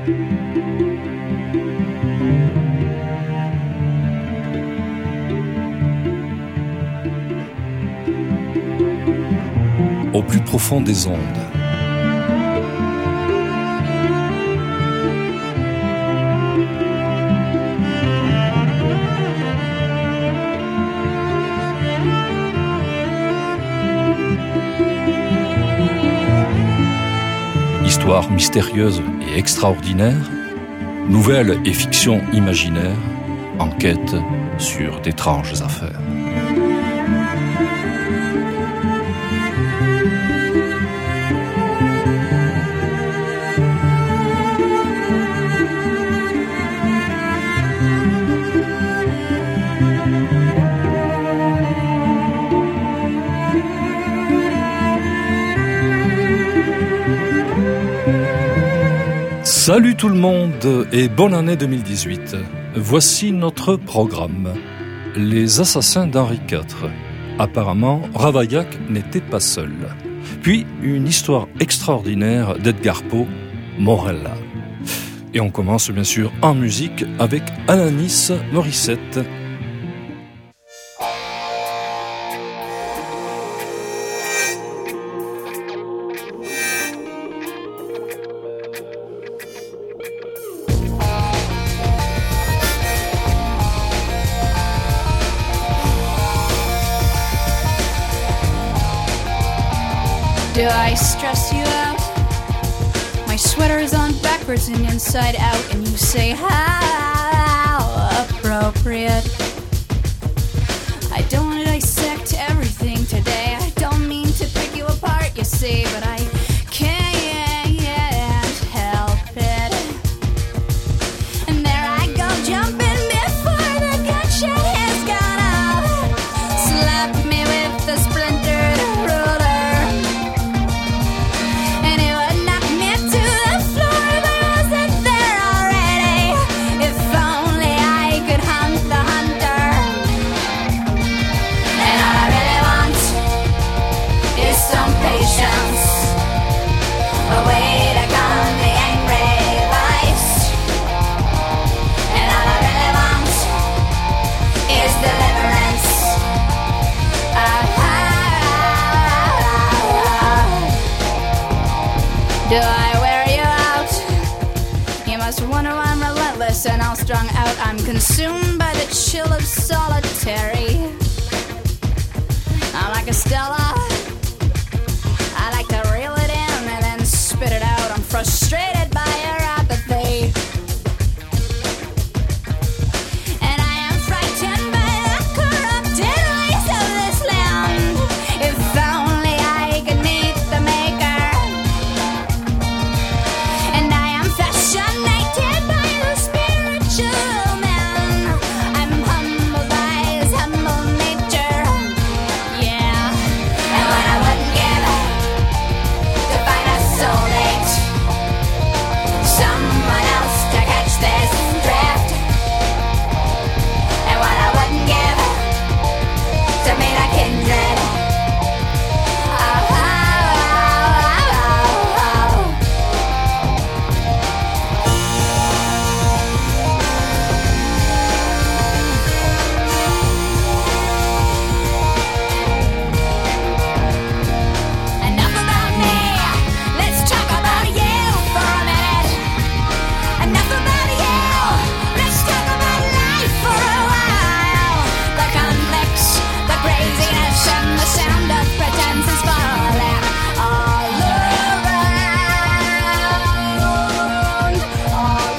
Au plus profond des ondes. Histoire mystérieuse et extraordinaire, nouvelles et fictions imaginaires, enquête sur d'étranges affaires. Salut tout le monde et bonne année 2018. Voici notre programme. Les assassins d'Henri IV. Apparemment, Ravaillac n'était pas seul. Puis, une histoire extraordinaire d'Edgar Poe, Morella. Et on commence bien sûr en musique avec Alanis Morissette. Do I stress you out? My sweater is on backwards and inside out, and you say, how appropriate. I don't want to dissect everything today. I don't mean to pick you apart, you see, but I can't help it. And there I go, jumping before the gunshot has gone off. Slap me with the splintered ruler. Do I wear you out? You must wonder why I'm relentless and all strung out. I'm consumed by the chill of solitary. I'm like a Stella. I like to reel it in and then spit it out. I'm frustrated by your apathy. And I am frightened by the corrupted ways of this land. If only I could meet the maker. And I am fascinated by the spiritual man. I'm humbled by his humble nature. Yeah. And what I wouldn't give to find a soulmate, someone else to catch this drift. And what I wouldn't give to meet a kindred. Oh, enough about me. Let's talk about you for a minute. Enough about you. Let's talk about life for a while. The conflicts, the craziness, and the sound of pretense is falling all around. All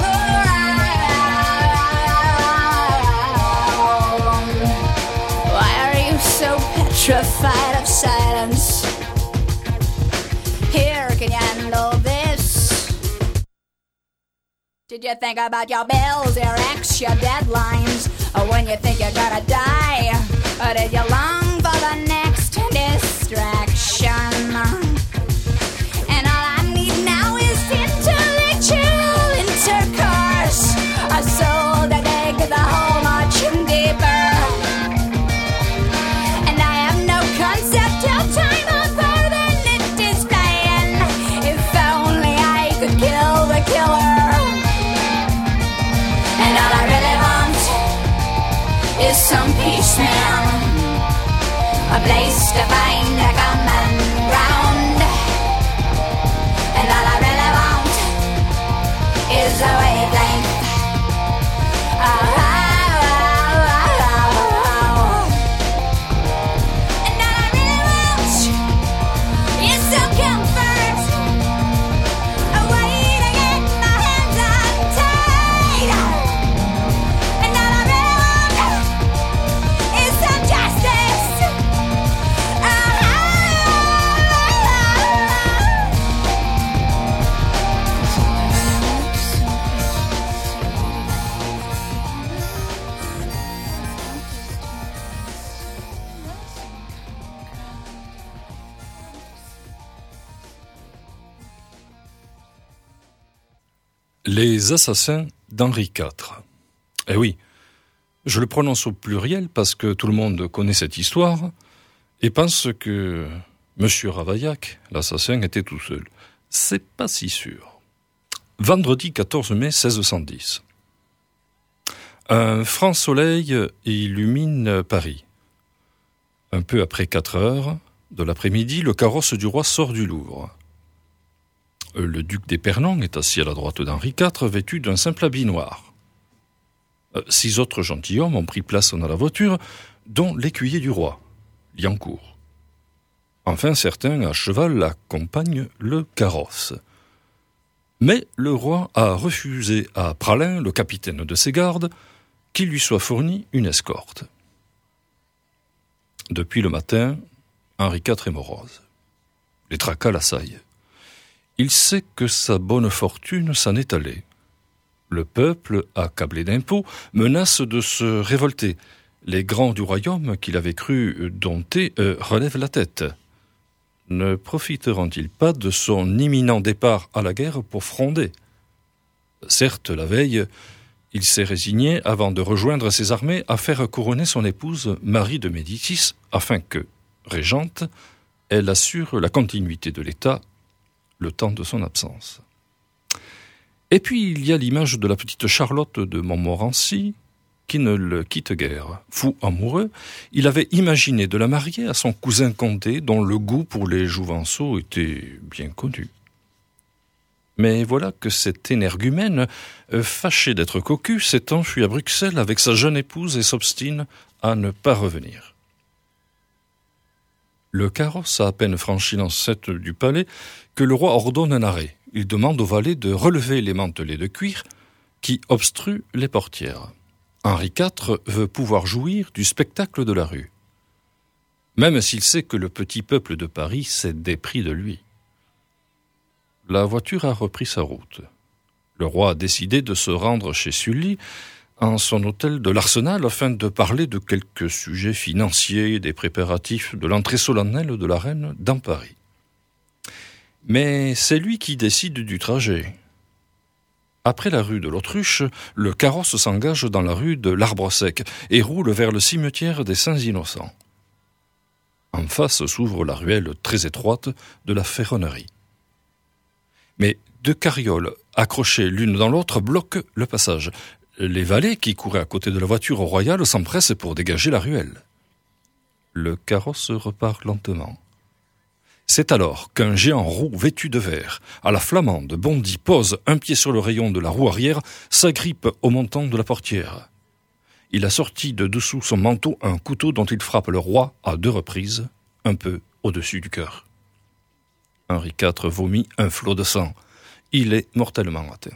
around. Why are you so petrified of silence? Here, can you handle this? Did you think about your bills, your ex, your deadlines? Or when you think you're gonna die? Or did you long for the next distraction? And all I need now is intellectual intercourse. A soul to dig the hole much deeper. And I have no concept of time other than it is playing. If only I could kill the killer. horsemen, a place to find a common ground. And all I really want is a wavelength. And all I really want is some comfort, a way to get my hands untied. And all I really want is some justice. Les assassins d'Henri IV. Eh oui, je le prononce au pluriel parce que tout le monde connaît cette histoire et pense que Monsieur Ravaillac, l'assassin, était tout seul. C'est pas si sûr. Vendredi 14 mai 1610. Un franc soleil illumine Paris. Un peu après 4 heures de l'après-midi, le carrosse du roi sort du Louvre. Le duc d'Épernon est assis à la droite d'Henri IV, vêtu d'un simple habit noir. 6 autres gentilshommes ont pris place dans la voiture, dont l'écuyer du roi, Liancourt. Enfin, certains à cheval accompagnent le carrosse. Mais le roi a refusé à Praslin, le capitaine de ses gardes, qu'il lui soit fourni une escorte. Depuis le matin, Henri IV est morose. Les tracas l'assaillent. Il sait que sa bonne fortune s'en est allée. Le peuple, accablé d'impôts, menace de se révolter. Les grands du royaume qu'il avait cru dompter relèvent la tête. Ne profiteront-ils pas de son imminent départ à la guerre pour fronder ? Certes, la veille, il s'est résigné avant de rejoindre ses armées à faire couronner son épouse Marie de Médicis afin que, régente, elle assure la continuité de l'État le temps de son absence. Et puis il y a l'image de la petite Charlotte de Montmorency qui ne le quitte guère. Fou amoureux, il avait imaginé de la marier à son cousin Condé dont le goût pour les jouvenceaux était bien connu. Mais voilà que cet énergumène, fâché d'être cocu, s'est enfui à Bruxelles avec sa jeune épouse et s'obstine à ne pas revenir. Le carrosse a à peine franchi l'enceinte du palais que le roi ordonne un arrêt. Il demande aux valets de relever les mantelets de cuir qui obstruent les portières. Henri IV veut pouvoir jouir du spectacle de la rue, même s'il sait que le petit peuple de Paris s'est dépris de lui. La voiture a repris sa route. Le roi a décidé de se rendre chez Sully, en son hôtel de l'Arsenal, afin de parler de quelques sujets financiers et des préparatifs de l'entrée solennelle de la reine dans Paris. Mais c'est lui qui décide du trajet. Après la rue de l'Autruche, le carrosse s'engage dans la rue de l'Arbre-Sec et roule vers le cimetière des Saints-Innocents. En face s'ouvre la ruelle très étroite de la Ferronnerie. Mais 2 carrioles accrochées l'une dans l'autre bloquent le passage. Les valets qui couraient à côté de la voiture royale s'empressent pour dégager la ruelle. Le carrosse repart lentement. C'est alors qu'un géant roux vêtu de vert, à la flamande, bondit, pose un pied sur le rayon de la roue arrière, s'agrippe au montant de la portière. Il a sorti de dessous son manteau un couteau dont il frappe le roi à 2 reprises, un peu au-dessus du cœur. Henri IV vomit un flot de sang. Il est mortellement atteint.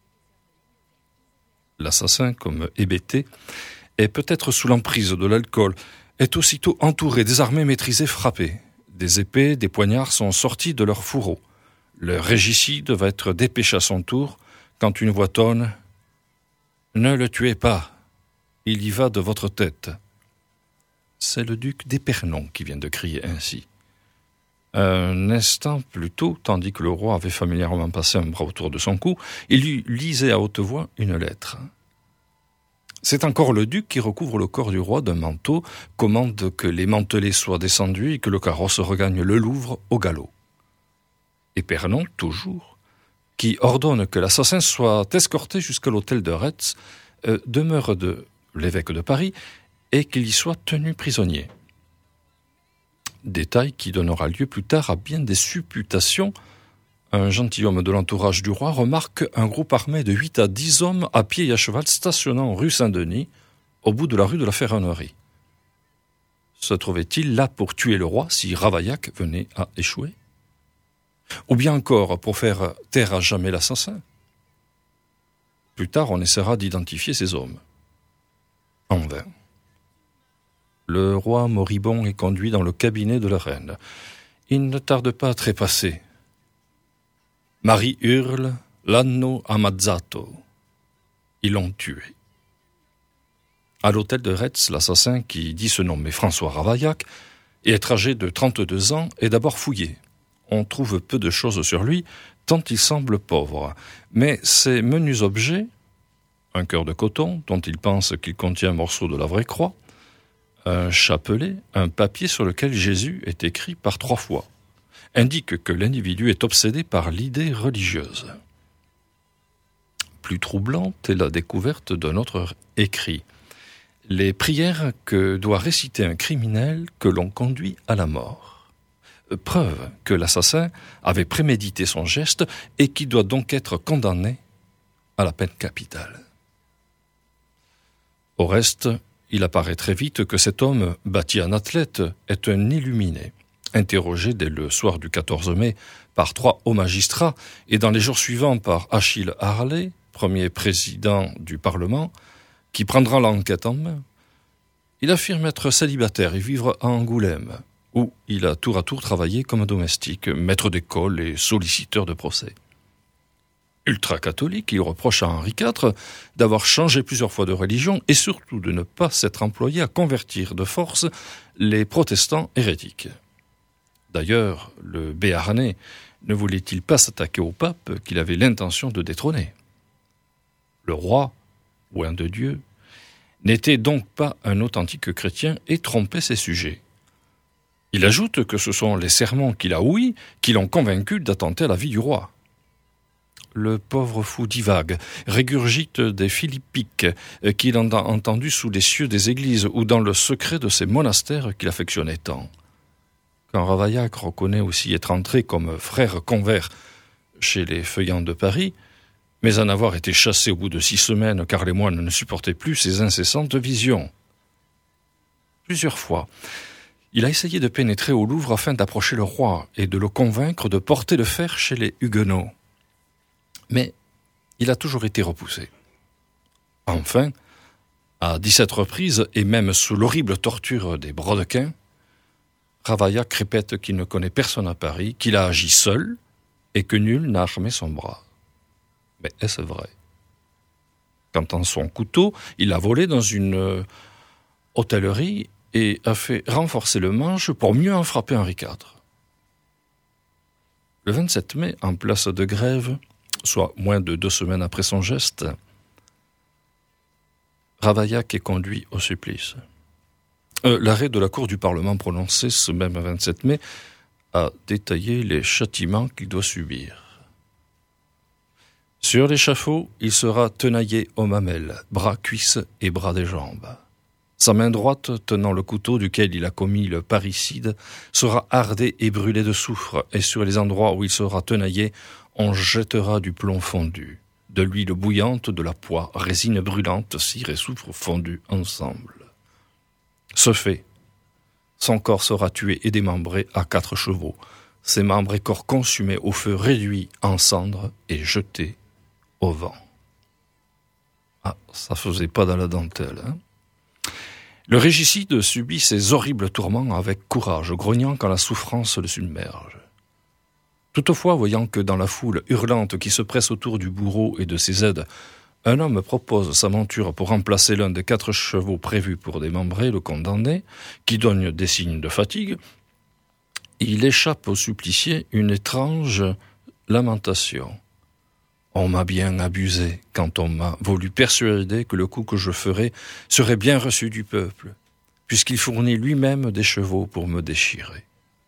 L'assassin, comme hébété, est peut-être sous l'emprise de l'alcool, est aussitôt entouré, désarmé, maîtrisé, frappé. Des épées, des poignards sont sortis de leurs fourreaux. Le régicide va être dépêché à son tour quand une voix tonne « Ne le tuez pas, il y va de votre tête ». C'est le duc d'Épernon qui vient de crier ainsi. Un instant plus tôt, tandis que le roi avait familièrement passé un bras autour de son cou, il lui lisait à haute voix une lettre. C'est encore le duc qui recouvre le corps du roi d'un manteau, commande que les mantelets soient descendus et que le carrosse regagne le Louvre au galop. Épernon, toujours, qui ordonne que l'assassin soit escorté jusqu'à l'hôtel de Retz, demeure de l'évêque de Paris, et qu'il y soit tenu prisonnier. Détail qui donnera lieu plus tard à bien des supputations. Un gentilhomme de l'entourage du roi remarque un groupe armé de 8 à 10 hommes à pied et à cheval stationnant rue Saint-Denis, au bout de la rue de la Ferronnerie. Se trouvait-il là pour tuer le roi si Ravaillac venait à échouer? Ou bien encore pour faire taire à jamais l'assassin? Plus tard, on essaiera d'identifier ces hommes. En vain. Le roi moribond est conduit dans le cabinet de la reine. Il ne tarde pas à trépasser. Marie hurle « L'hanno ammazzato ». Ils l'ont tué. À l'hôtel de Retz, l'assassin, qui dit se nommer François Ravaillac et être âgé de 32 ans, est d'abord fouillé. On trouve peu de choses sur lui, tant il semble pauvre. Mais ces menus objets, un cœur de coton, dont il pense qu'il contient un morceau de la vraie croix, un chapelet, un papier sur lequel Jésus est écrit par 3 fois, indiquent que l'individu est obsédé par l'idée religieuse. Plus troublante est la découverte d'un autre écrit. Les prières que doit réciter un criminel que l'on conduit à la mort. Preuve que l'assassin avait prémédité son geste et qui doit donc être condamné à la peine capitale. Au reste, il apparaît très vite que cet homme, bâti en athlète, est un illuminé. Interrogé dès le soir du 14 mai par 3 hauts magistrats et dans les jours suivants par Achille Harlay, premier président du Parlement, qui prendra l'enquête en main, il affirme être célibataire et vivre à Angoulême, où il a tour à tour travaillé comme domestique, maître d'école et solliciteur de procès. Ultra-catholique, il reproche à Henri IV d'avoir changé plusieurs fois de religion et surtout de ne pas s'être employé à convertir de force les protestants hérétiques. D'ailleurs, le Béarnais ne voulait-il pas s'attaquer au pape qu'il avait l'intention de détrôner? Le roi, loin de Dieu, n'était donc pas un authentique chrétien et trompait ses sujets. Il ajoute que ce sont les sermons qu'il a ouïs qui l'ont convaincu d'attenter à la vie du roi. Le pauvre fou divague, régurgite des philippiques qu'il a entendus sous les cieux des églises ou dans le secret de ces monastères qu'il affectionnait tant. Quand Ravaillac reconnaît aussi être entré comme frère convers chez les Feuillants de Paris, mais en avoir été chassé au bout de 6 semaines car les moines ne supportaient plus ses incessantes visions. Plusieurs fois, il a essayé de pénétrer au Louvre afin d'approcher le roi et de le convaincre de porter le fer chez les Huguenots. Mais il a toujours été repoussé. Enfin, à 17 reprises, et même sous l'horrible torture des brodequins, Ravaillac répète qu'il ne connaît personne à Paris, qu'il a agi seul et que nul n'a armé son bras. Mais est-ce vrai? Quant à son couteau, il l'a volé dans une hôtellerie et a fait renforcer le manche pour mieux en frapper Henri IV. Le 27 mai, en place de Grève, soit moins de 2 semaines après son geste, Ravaillac est conduit au supplice. L'arrêt de la Cour du Parlement prononcé ce même 27 mai a détaillé les châtiments qu'il doit subir. Sur l'échafaud, il sera tenaillé aux mamelles, bras, cuisses et bras des jambes. Sa main droite, tenant le couteau duquel il a commis le parricide, sera hardée et brûlée de soufre, et sur les endroits où il sera tenaillé, on jettera du plomb fondu, de l'huile bouillante, de la poix, résine brûlante, cire et soufre fondus ensemble. Ce fait, son corps sera tué et démembré à 4 chevaux, ses membres et corps consumés au feu réduits en cendres et jetés au vent. Ah, ça faisait pas dans la dentelle, hein? Le régicide subit ces horribles tourments avec courage, grognant quand la souffrance le submerge. Toutefois, voyant que dans la foule hurlante qui se presse autour du bourreau et de ses aides, un homme propose sa monture pour remplacer l'un des 4 chevaux prévus pour démembrer le condamné, qui donne des signes de fatigue, il échappe au supplicié une étrange lamentation. On m'a bien abusé quand on m'a voulu persuader que le coup que je ferais serait bien reçu du peuple, puisqu'il fournit lui-même des chevaux pour me déchirer.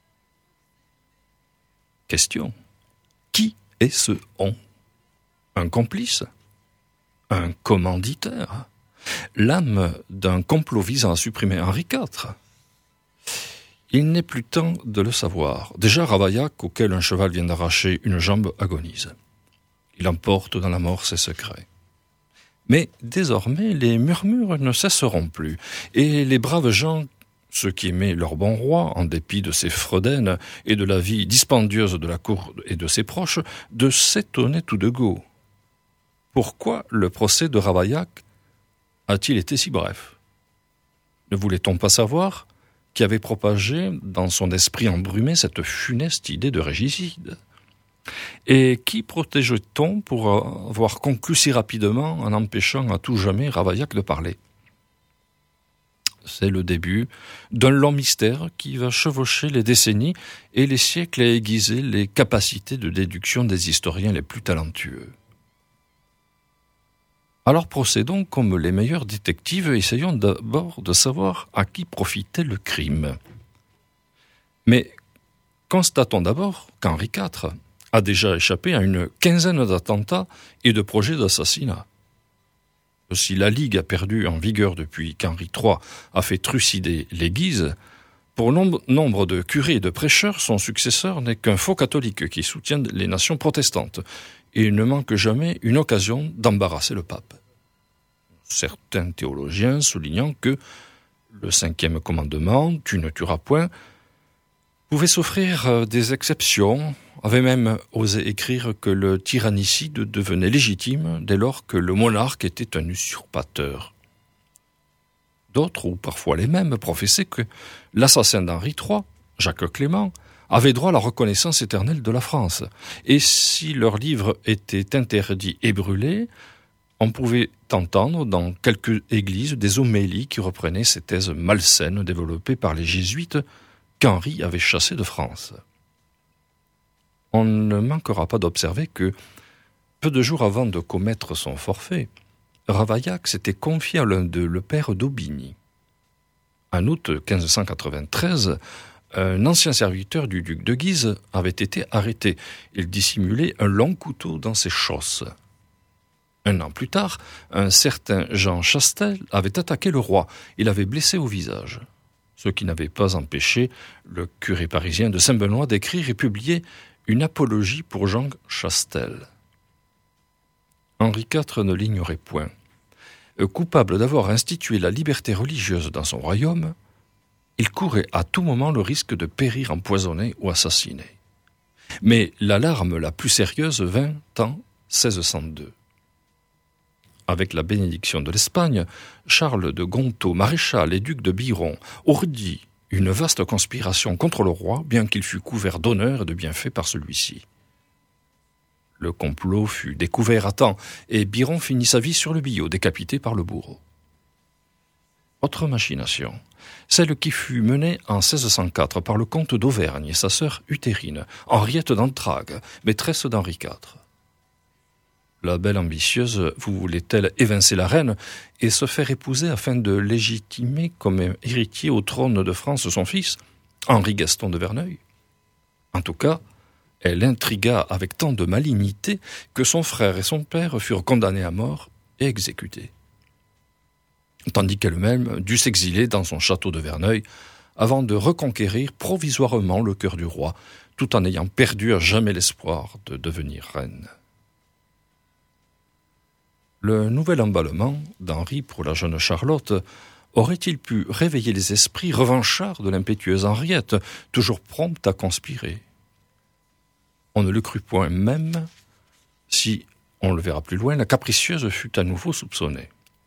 Question. Qui est ce on? Un complice? Un commanditaire? L'âme d'un complot visant à supprimer Henri IV. Il n'est plus temps de le savoir. Déjà Ravaillac, auquel un cheval vient d'arracher une jambe, agonise. Il emporte dans la mort ses secrets. Mais désormais, les murmures ne cesseront plus, et les braves gens, ceux qui aimaient leur bon roi, en dépit de ses fredaines et de la vie dispendieuse de la cour et de ses proches, de s'étonner tout de go. Pourquoi le procès de Ravaillac a-t-il été si bref? Ne voulait-on pas savoir qui avait propagé dans son esprit embrumé cette funeste idée de régicide? Et qui protégeait-on pour avoir conclu si rapidement en empêchant à tout jamais Ravaillac de parler? C'est le début d'un long mystère qui va chevaucher les décennies et les siècles et aiguiser les capacités de déduction des historiens les plus talentueux. Alors procédons comme les meilleurs détectives et essayons d'abord de savoir à qui profitait le crime. Mais constatons d'abord qu'Henri IV a déjà échappé à une quinzaine d'attentats et de projets d'assassinat. Si la Ligue a perdu en vigueur depuis qu'Henri III a fait trucider les Guises, pour nombre de curés et de prêcheurs, son successeur n'est qu'un faux catholique qui soutient les nations protestantes et ne manque jamais une occasion d'embarrasser le pape. Certains théologiens soulignant que le 5e commandement, tu ne tueras point, pouvait s'offrir des exceptions, avait même osé écrire que le tyrannicide devenait légitime dès lors que le monarque était un usurpateur. D'autres, ou parfois les mêmes, professaient que l'assassin d'Henri III, Jacques Clément, avait droit à la reconnaissance éternelle de la France. Et si leurs livres étaient interdits et brûlés, on pouvait entendre dans quelques églises des homélies qui reprenaient ces thèses malsaines développées par les jésuites qu'Henri avait chassées de France. On ne manquera pas d'observer que, peu de jours avant de commettre son forfait, Ravaillac s'était confié à l'un d'eux, le père d'Aubigny. En août 1593, un ancien serviteur du duc de Guise avait été arrêté. Il dissimulait un long couteau dans ses chausses. Un an plus tard, un certain Jean Chastel avait attaqué le roi. Il avait blessé au visage. Ce qui n'avait pas empêché le curé parisien de Saint-Benoît d'écrire et publier une apologie pour Jean Chastel. Henri IV ne l'ignorait point. Coupable d'avoir institué la liberté religieuse dans son royaume, il courait à tout moment le risque de périr empoisonné ou assassiné. Mais l'alarme la plus sérieuse vint en 1602. Avec la bénédiction de l'Espagne, Charles de Gontaut, maréchal et duc de Biron, ourdit une vaste conspiration contre le roi, bien qu'il fût couvert d'honneur et de bienfaits par celui-ci. Le complot fut découvert à temps, et Biron finit sa vie sur le billot, décapité par le bourreau. Autre machination, celle qui fut menée en 1604 par le comte d'Auvergne et sa sœur Utérine, Henriette d'Antragues, maîtresse d'Henri IV. La belle ambitieuse voulait-elle évincer la reine et se faire épouser afin de légitimer comme héritier au trône de France son fils, Henri Gaston de Verneuil? En tout cas, elle intrigua avec tant de malignité que son frère et son père furent condamnés à mort et exécutés. Tandis qu'elle-même dut s'exiler dans son château de Verneuil avant de reconquérir provisoirement le cœur du roi, tout en ayant perdu à jamais l'espoir de devenir reine. Le nouvel emballement d'Henri pour la jeune Charlotte aurait-il pu réveiller les esprits revanchards de l'impétueuse Henriette, toujours prompte à conspirer? On ne le crut point, même si, on le verra plus loin, la capricieuse fut à nouveau soupçonnée.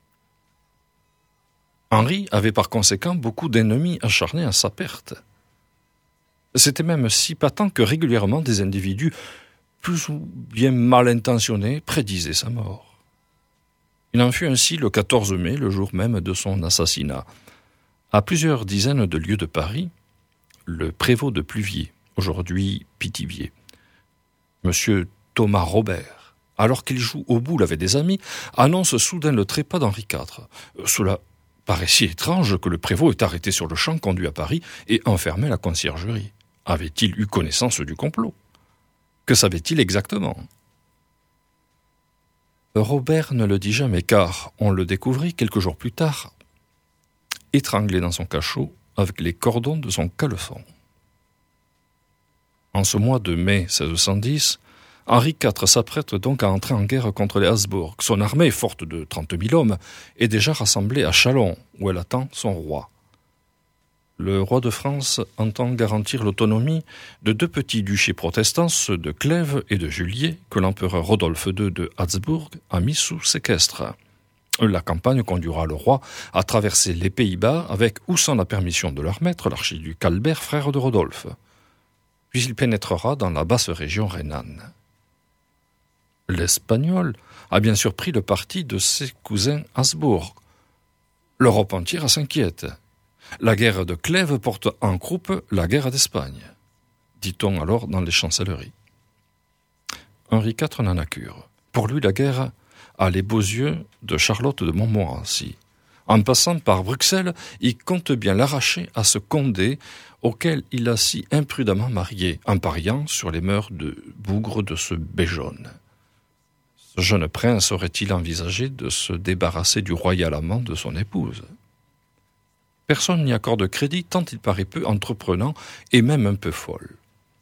Henri avait par conséquent beaucoup d'ennemis acharnés à sa perte. C'était même si patent que régulièrement des individus plus ou bien mal intentionnés prédisaient sa mort. Il en fut ainsi le 14 mai, le jour même de son assassinat. À plusieurs dizaines de lieues de Paris, le prévôt de Pluviers, aujourd'hui Pithiviers, Monsieur Thomas Robert, alors qu'il joue aux boules avec des amis, annonce soudain le trépas d'Henri IV. Cela paraît si étrange que le prévôt est arrêté sur le champ, conduit à Paris et enfermé à la conciergerie. Avait-il eu connaissance du complot? Que savait-il exactement? Robert ne le dit jamais car on le découvrit quelques jours plus tard, étranglé dans son cachot avec les cordons de son caleçon. En ce mois de mai 1610, Henri IV s'apprête donc à entrer en guerre contre les Habsbourg. Son armée, forte de 30 000 hommes, est déjà rassemblée à Châlons, où elle attend son roi. Le roi de France entend garantir l'autonomie de 2 petits duchés protestants, ceux de Clèves et de Juliers, que l'empereur Rodolphe II de Habsbourg a mis sous séquestre. La campagne conduira le roi à traverser les Pays-Bas avec ou sans la permission de leur maître, l'archiduc Albert, frère de Rodolphe. Puis il pénétrera dans la basse région rhénane. L'Espagnol a bien sûr pris le parti de ses cousins Habsbourg. L'Europe entière s'inquiète. La guerre de Clèves porte en croupe la guerre d'Espagne, dit-on alors dans les chancelleries. Henri IV n'en a cure. Pour lui, la guerre a les beaux yeux de Charlotte de Montmorency. En passant par Bruxelles, il compte bien l'arracher à ce Condé auquel il a si imprudemment marié, en pariant sur les mœurs de bougre de ce Béjaune. Ce jeune prince aurait-il envisagé de se débarrasser du royal amant de son épouse ? Personne n'y accorde crédit tant il paraît peu entreprenant et même un peu folle.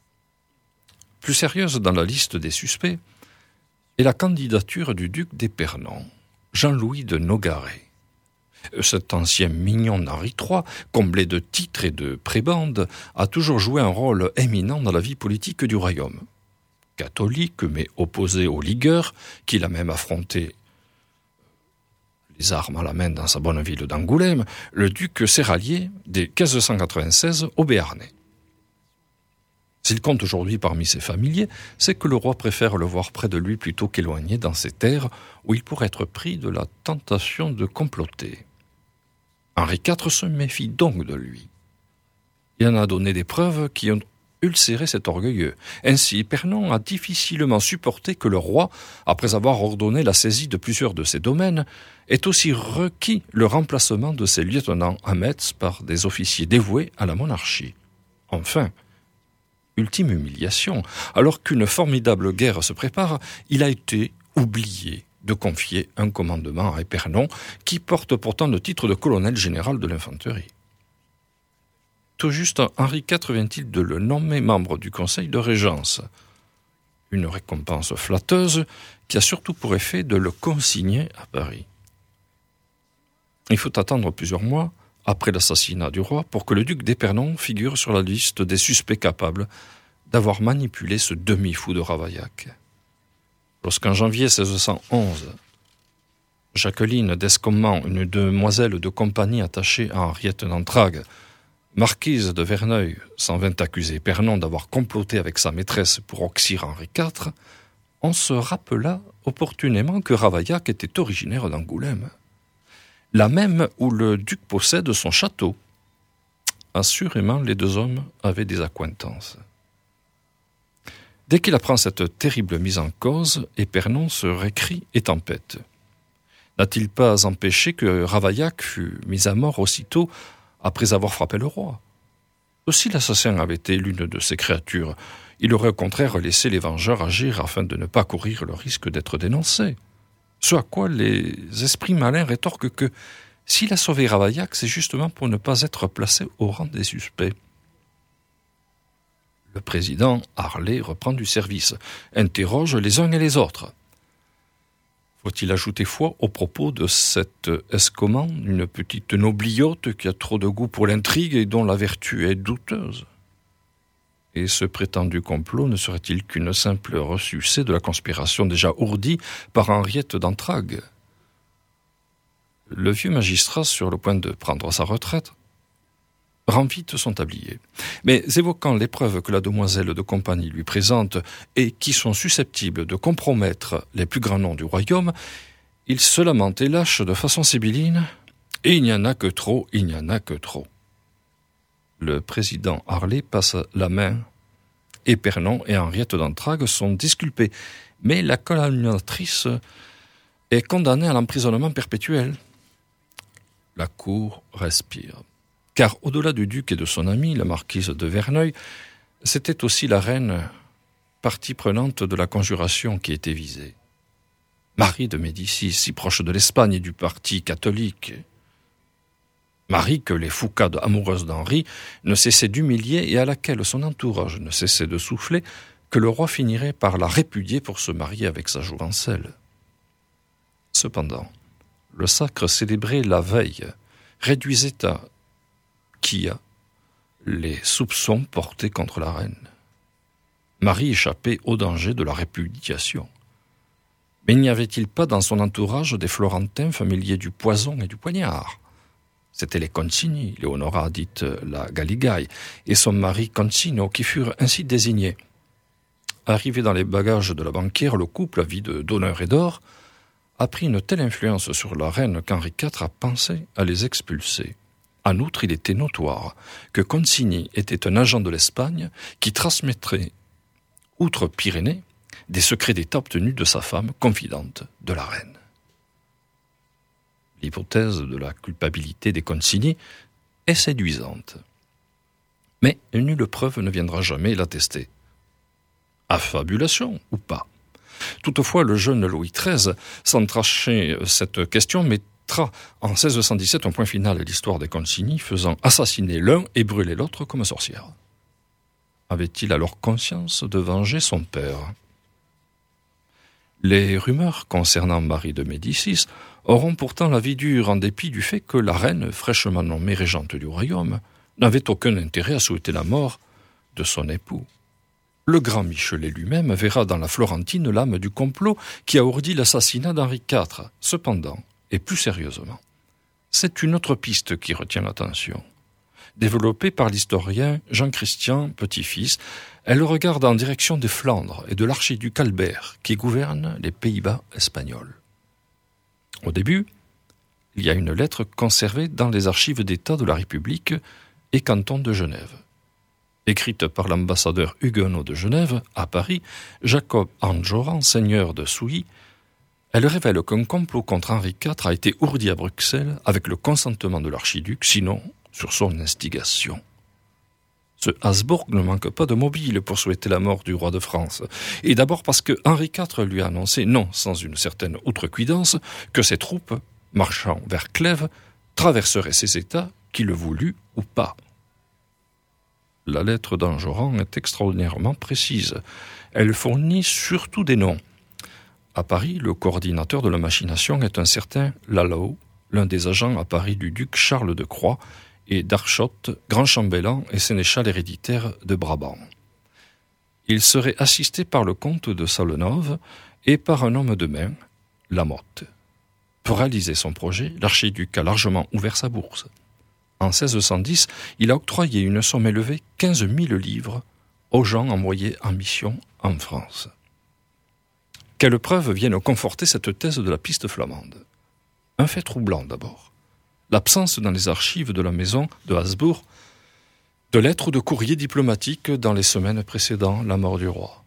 Plus sérieuse dans la liste des suspects est la candidature du duc d'Épernon, Jean-Louis de Nogaret. Cet ancien mignon d'Henri III, comblé de titres et de prébendes, a toujours joué un rôle éminent dans la vie politique du royaume. Catholique, mais opposé aux ligueurs, qu'il a même affronté les armes à la main dans sa bonne ville d'Angoulême, le duc s'est rallié dès 1596 au Béarnais. S'il compte aujourd'hui parmi ses familiers, c'est que le roi préfère le voir près de lui plutôt qu'éloigné dans ses terres où il pourrait être pris de la tentation de comploter. Henri IV se méfie donc de lui. Il en a donné des preuves qui ont ulcéré cet orgueilleux. Ainsi, Épernon a difficilement supporté que le roi, après avoir ordonné la saisie de plusieurs de ses domaines, ait aussi requis le remplacement de ses lieutenants à Metz par des officiers dévoués à la monarchie. Enfin, ultime humiliation, alors qu'une formidable guerre se prépare, il a été oublié de confier un commandement à Épernon qui porte pourtant le titre de colonel général de l'infanterie. Tout juste Henri IV vient-il de le nommer membre du Conseil de Régence. Une récompense flatteuse qui a surtout pour effet de le consigner à Paris. Il faut attendre plusieurs mois après l'assassinat du roi pour que le duc d'Épernon figure sur la liste des suspects capables d'avoir manipulé ce demi-fou de Ravaillac. Lorsqu'en janvier 1611, Jacqueline d'Escommans, une demoiselle de compagnie attachée à Henriette d'Entragues, marquise de Verneuil, s'en vint accuser Épernon d'avoir comploté avec sa maîtresse pour oxyre Henri IV, on se rappela opportunément que Ravaillac était originaire d'Angoulême, la même où le duc possède son château. Assurément, les 2 hommes avaient des accointances. Dès qu'il apprend cette terrible mise en cause, Épernon se récrie et tempête. N'a-t-il pas empêché que Ravaillac fût mis à mort aussitôt après avoir frappé le roi? Si l'assassin avait été l'une de ces créatures, il aurait au contraire laissé les vengeurs agir afin de ne pas courir le risque d'être dénoncé. Ce à quoi les esprits malins rétorquent que s'il a sauvé Ravaillac, c'est justement pour ne pas être placé au rang des suspects. Le président Harlay reprend du service, interroge les uns et les autres. Faut-il ajouter foi au propos de cette Escommans, une petite nobliote qui a trop de goût pour l'intrigue et dont la vertu est douteuse? Et ce prétendu complot ne serait-il qu'une simple ressucée de la conspiration déjà ourdie par Henriette d'Entragues? Le vieux magistrat, sur le point de prendre sa retraite, rend vite son tablier. Mais évoquant les preuves que la demoiselle de compagnie lui présente et qui sont susceptibles de compromettre les plus grands noms du royaume, il se lamente et lâche de façon sibylline « Il n'y en a que trop, il n'y en a que trop ». Le président Harlay passe la main. Épernon et Henriette d'Entragues sont disculpés, mais la calomniatrice est condamnée à l'emprisonnement perpétuel. La cour respire. Car au-delà du duc et de son amie, la marquise de Verneuil, c'était aussi la reine, partie prenante de la conjuration qui était visée. Marie de Médicis, si proche de l'Espagne et du parti catholique. Marie que les foucades amoureuses d'Henri ne cessaient d'humilier et à laquelle son entourage ne cessait de souffler que le roi finirait par la répudier pour se marier avec sa jouvencelle. Cependant, le sacre célébré la veille réduisait à quia les soupçons portés contre la reine. Marie échappait au danger de la répudiation. Mais n'y avait-il pas dans son entourage des Florentins familiers du poison et du poignard? C'étaient les Concini, Leonora dite la Galigaille, et son mari Concino, qui furent ainsi désignés. Arrivé dans les bagages de la banquière, le couple, avide d'honneur et d'or, a pris une telle influence sur la reine qu'Henri IV a pensé à les expulser. En outre, il était notoire que Concini était un agent de l'Espagne qui transmettrait, outre Pyrénées, des secrets d'État obtenus de sa femme, confidente de la reine. L'hypothèse de la culpabilité des Concini est séduisante. Mais nulle preuve ne viendra jamais l'attester. Affabulation ou pas? Toutefois, le jeune Louis XIII, sans trancher cette question, mettra en 1617 un point final à l'histoire des Concini, faisant assassiner l'un et brûler l'autre comme sorcière. Avait-il alors conscience de venger son père? Les rumeurs concernant Marie de Médicis auront pourtant la vie dure en dépit du fait que la reine, fraîchement nommée régente du royaume, n'avait aucun intérêt à souhaiter la mort de son époux. Le grand Michelet lui-même verra dans la Florentine l'âme du complot qui a ourdi l'assassinat d'Henri IV. Cependant, et plus sérieusement, c'est une autre piste qui retient l'attention. Développée par l'historien Jean-Christian Petit-Fils, elle regarde en direction des Flandres et de l'archiduc Albert qui gouverne les Pays-Bas espagnols. Au début, il y a une lettre conservée dans les archives d'État de la République et canton de Genève. Écrite par l'ambassadeur huguenot de Genève à Paris, Jacob Anjoran, seigneur de Souilly, elle révèle qu'un complot contre Henri IV a été ourdi à Bruxelles avec le consentement de l'archiduc, sinon sur son instigation. Ce Habsbourg ne manque pas de mobile pour souhaiter la mort du roi de France, et d'abord parce que Henri IV lui a annoncé, non sans une certaine outrecuidance, que ses troupes, marchant vers Clèves, traverseraient ces États, qu'il le voulut ou pas. La lettre d'Anjoran est extraordinairement précise. Elle fournit surtout des noms. À Paris, le coordinateur de la machination est un certain Lalaud, l'un des agents à Paris du duc Charles de Croix, et d'Archotte, grand chambellan et sénéchal héréditaire de Brabant. Il serait assisté par le comte de Salenove et par un homme de main, Lamotte. Pour réaliser son projet, l'archiduc a largement ouvert sa bourse. En 1610, il a octroyé une somme élevée, 15 000 livres, aux gens envoyés en mission en France. Quelles preuves viennent conforter cette thèse de la piste flamande? Un fait troublant d'abord. L'absence dans les archives de la maison de Habsbourg de lettres ou de courriers diplomatiques dans les semaines précédant la mort du roi.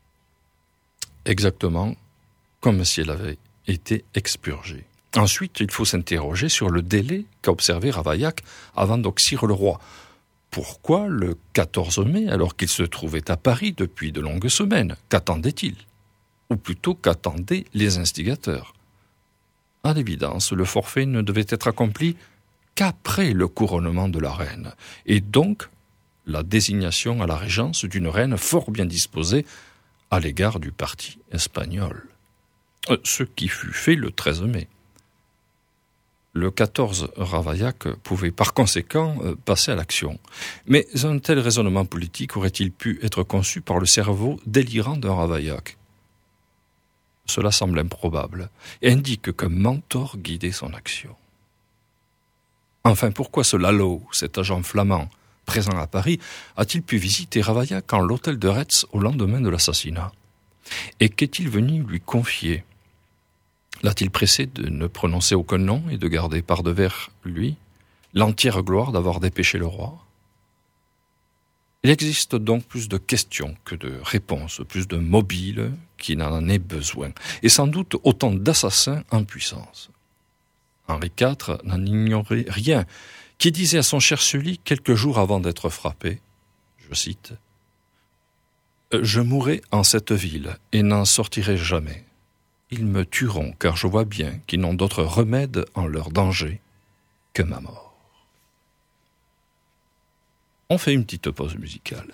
Exactement comme si elle avait été expurgée. Ensuite, il faut s'interroger sur le délai qu'a observé Ravaillac avant d'oxyre le roi. Pourquoi le 14 mai, alors qu'il se trouvait à Paris depuis de longues semaines? Qu'attendait-il? Ou plutôt qu'attendaient les instigateurs? À l'évidence, le forfait ne devait être accompli qu'après le couronnement de la reine, et donc la désignation à la régence d'une reine fort bien disposée à l'égard du parti espagnol. Ce qui fut fait le 13 mai. Le 14, Ravaillac pouvait par conséquent passer à l'action. Mais un tel raisonnement politique aurait-il pu être conçu par le cerveau délirant d'un Ravaillac? Cela semble improbable et indique qu'un mentor guidait son action. Enfin, pourquoi ce Lalaud, cet agent flamand présent à Paris, a-t-il pu visiter Ravaillac en l'hôtel de Retz au lendemain de l'assassinat? Et qu'est-il venu lui confier? L'a-t-il pressé de ne prononcer aucun nom et de garder par devers lui l'entière gloire d'avoir dépêché le roi? Il existe donc plus de questions que de réponses, plus de mobiles qui n'en ait besoin, et sans doute autant d'assassins en puissance. Henri IV n'en ignorait rien, qui disait à son cher Sully quelques jours avant d'être frappé, je cite, « Je mourrai en cette ville et n'en sortirai jamais. ils me tueront, car je vois bien qu'ils n'ont d'autre remède en leur danger que ma mort. On fait une petite pause musicale.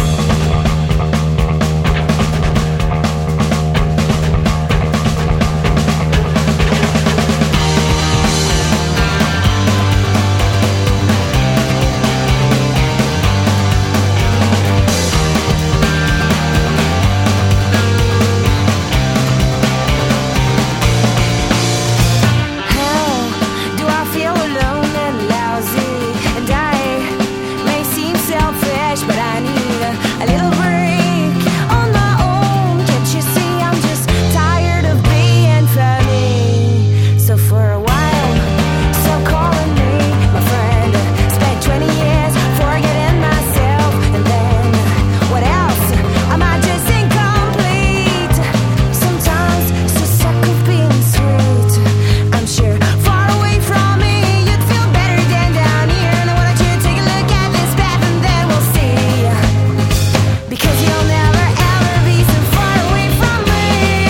But I need a little break on my own. Can't you see I'm just tired of being funny? So for a while, stop calling me my friend. Spent 20 years forgetting myself, and then what else? Am I just incomplete? Sometimes so sick of being sweet. I'm sure far away from me you'd feel better than down here. Now why don't you take a look at this path and then we'll see. Because you'll never ever be so far away from me.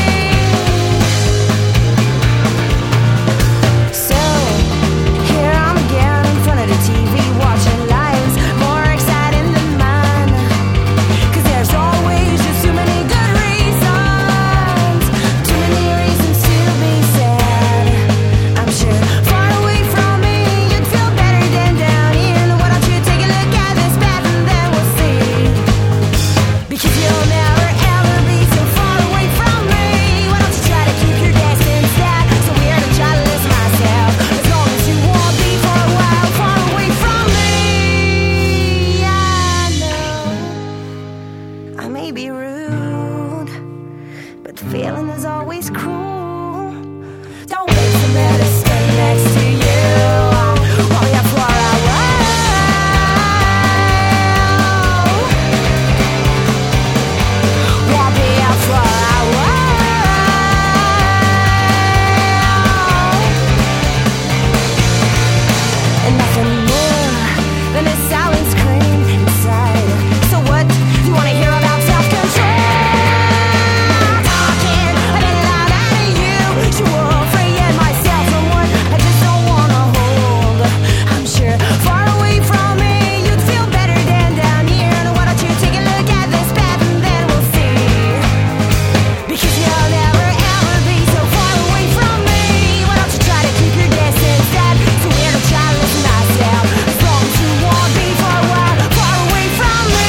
So, here I'm again in front of the TV, watching lives more exciting than mine. 'Cause there's always just too many good reasons, too many reasons to be sad. I'm sure far away from me you'd feel better than down here. Now why don't you take a look at this path and then we'll see. Because you'll never ever be so far away from me. Why don't you try to keep your distance that so weird and try to listen myself. As long as you won't be for a while far away from me. I know I may be rude, but the feeling is always cruel. Don't wait for me to stay next to you. While you're for a while. Won't be out for a while. And nothing more than a silent scream inside. So what? You wanna hear about self-control? Talking, I get it out of you. Sure, free and myself from what I just don't wanna hold. I'm sure far away from me you'd feel better than down here. Now why don't you take a look at this path and then we'll see. Because you'll never ever be so far away from me. Why don't you try to keep your distance that so weird to try to listen myself. As long as you won't be for a while far away from me.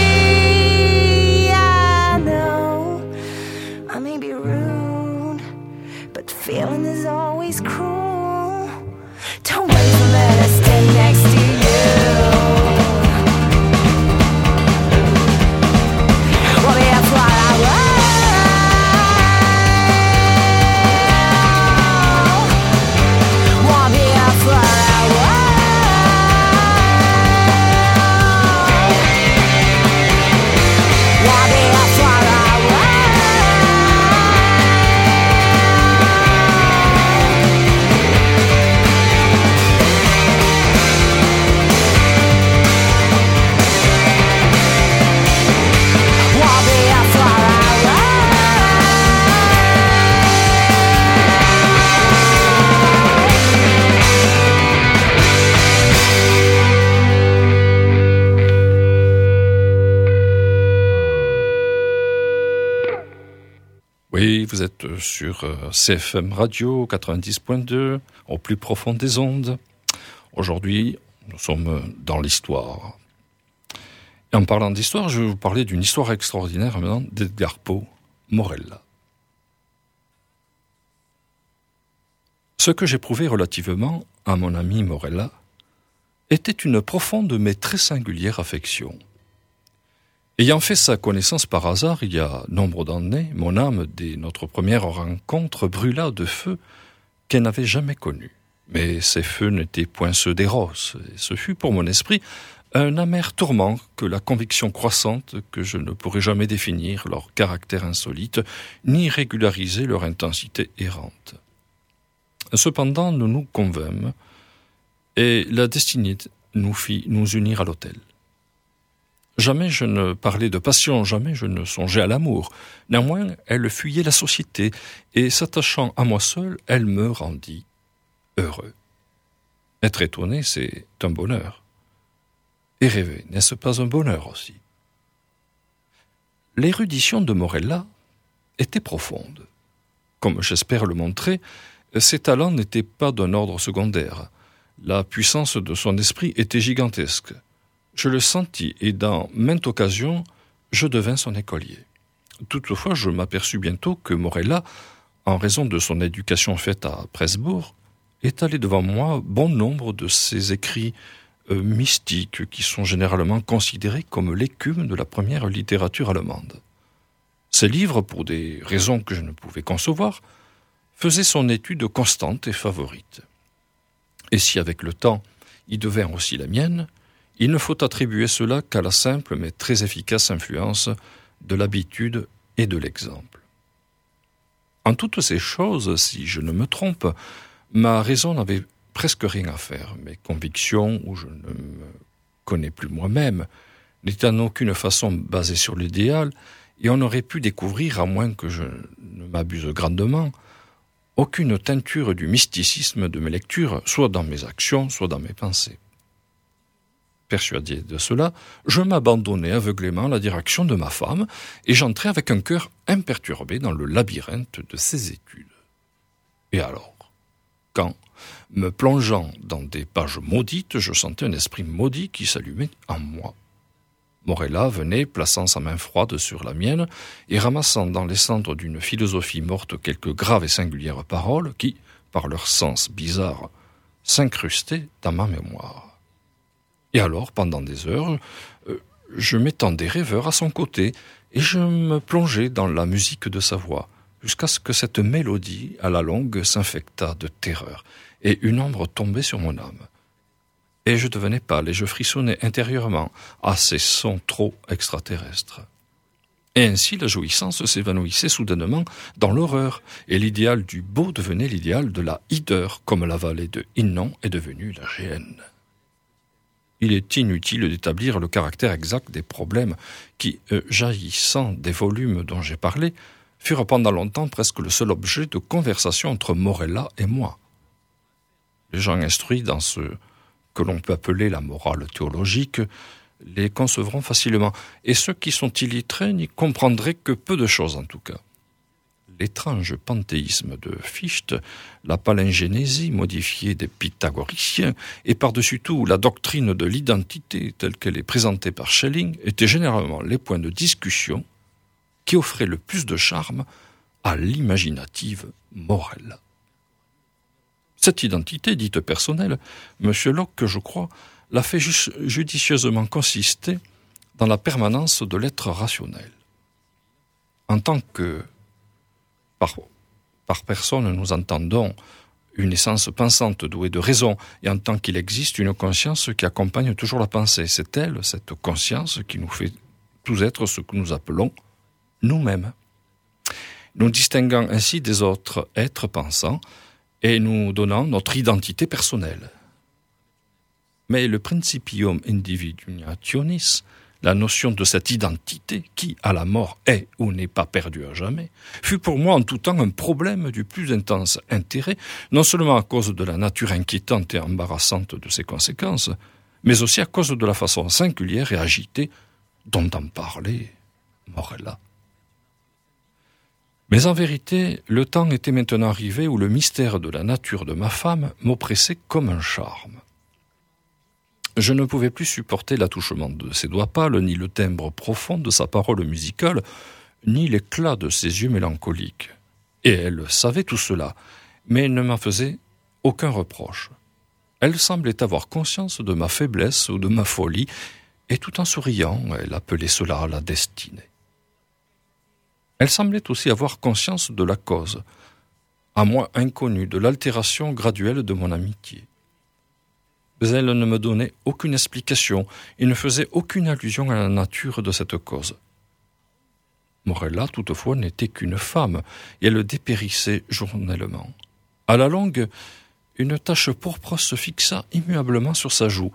I know I may be rude, but the feeling is always cruel. Don't wait for me to stay next to you. Won't be out for a while. Won't be out for a while. Won't be out for a while. Won't be out for a while. Oui, vous êtes sur CFM Radio 90.2, au plus profond des ondes. Aujourd'hui, nous sommes dans l'histoire. Et en parlant d'histoire, je vais vous parler d'une histoire extraordinaire maintenant d'Edgar Poe, Morella. Ce que j'éprouvais relativement à mon ami Morella était une profonde mais très singulière affection. Ayant fait sa connaissance par hasard il y a nombre d'années, mon âme, dès notre première rencontre, brûla de feux qu'elle n'avait jamais connus. Mais ces feux n'étaient point ceux d'Eros, et ce fut pour mon esprit un amer tourment que la conviction croissante que je ne pourrais jamais définir leur caractère insolite, ni régulariser leur intensité errante. Cependant, nous nous convînmes, et la destinée nous fit nous unir à l'autel. Jamais je ne parlais de passion, jamais je ne songeais à l'amour. Néanmoins, elle fuyait la société, et s'attachant à moi seul, elle me rendit heureux. Être étonné, c'est un bonheur. Et rêver, n'est-ce pas un bonheur aussi? L'érudition de Morella était profonde. Comme j'espère le montrer, ses talents n'étaient pas d'un ordre secondaire. La puissance de son esprit était gigantesque. Je le sentis et dans maintes occasions, je devins son écolier. Toutefois, je m'aperçus bientôt que Morella, en raison de son éducation faite à Presbourg, étalait devant moi bon nombre de ces écrits mystiques qui sont généralement considérés comme l'écume de la première littérature allemande. Ces livres, pour des raisons que je ne pouvais concevoir, faisaient son étude constante et favorite. Et si avec le temps, il devint aussi la mienne, il ne faut attribuer cela qu'à la simple mais très efficace influence de l'habitude et de l'exemple. En toutes ces choses, si je ne me trompe, ma raison n'avait presque rien à faire. Mes convictions, où je ne me connais plus moi-même, n'étaient en aucune façon basées sur l'idéal, et on aurait pu découvrir, à moins que je ne m'abuse grandement, aucune teinture du mysticisme de mes lectures, soit dans mes actions, soit dans mes pensées. Persuadé de cela, je m'abandonnai aveuglément à la direction de ma femme et j'entrai avec un cœur imperturbé dans le labyrinthe de ses études. Et alors, quand, me plongeant dans des pages maudites, je sentais un esprit maudit qui s'allumait en moi. Morella venait, plaçant sa main froide sur la mienne et ramassant dans les cendres d'une philosophie morte quelques graves et singulières paroles qui, par leur sens bizarre, s'incrustaient dans ma mémoire. Et alors, pendant des heures, je m'étendais rêveur à son côté et je me plongeais dans la musique de sa voix, jusqu'à ce que cette mélodie, à la longue, s'infectât de terreur, et une ombre tombait sur mon âme. Et je devenais pâle et je frissonnais intérieurement à ces sons trop extraterrestres. Et ainsi la jouissance s'évanouissait soudainement dans l'horreur, et l'idéal du beau devenait l'idéal de la hideur, comme la vallée de Hinnon est devenue la Géhenne. Il est inutile d'établir le caractère exact des problèmes qui, jaillissant des volumes dont j'ai parlé, furent pendant longtemps presque le seul objet de conversation entre Morella et moi. Les gens instruits dans ce que l'on peut appeler la morale théologique les concevront facilement, et ceux qui sont illettrés n'y comprendraient que peu de choses en tout cas. L'étrange panthéisme de Fichte, la palingénésie modifiée des pythagoriciens et par-dessus tout la doctrine de l'identité telle qu'elle est présentée par Schelling étaient généralement les points de discussion qui offraient le plus de charme à l'imaginative Morella. Cette identité dite personnelle, M. Locke, je crois, l'a fait judicieusement consister dans la permanence de l'être rationnel. En tant que par personne, nous entendons une essence pensante douée de raison, et en tant qu'il existe une conscience qui accompagne toujours la pensée. C'est elle, cette conscience, qui nous fait tous être ce que nous appelons nous-mêmes. Nous distinguant ainsi des autres êtres pensants et nous donnant notre identité personnelle. Mais le principium individuationis, la notion de cette identité qui, à la mort, est ou n'est pas perdue à jamais, fut pour moi en tout temps un problème du plus intense intérêt, non seulement à cause de la nature inquiétante et embarrassante de ses conséquences, mais aussi à cause de la façon singulière et agitée dont en parlait Morella. Mais en vérité, le temps était maintenant arrivé où le mystère de la nature de ma femme m'oppressait comme un charme. Je ne pouvais plus supporter l'attouchement de ses doigts pâles, ni le timbre profond de sa parole musicale, ni l'éclat de ses yeux mélancoliques. Et elle savait tout cela, mais ne m'en faisait aucun reproche. Elle semblait avoir conscience de ma faiblesse ou de ma folie, et tout en souriant, elle appelait cela la destinée. Elle semblait aussi avoir conscience de la cause, à moi inconnue, de l'altération graduelle de mon amitié. Mais elle ne me donnait aucune explication et ne faisait aucune allusion à la nature de cette cause. Morella, toutefois, n'était qu'une femme, et elle dépérissait journellement. À la longue, une tache pourpre se fixa immuablement sur sa joue,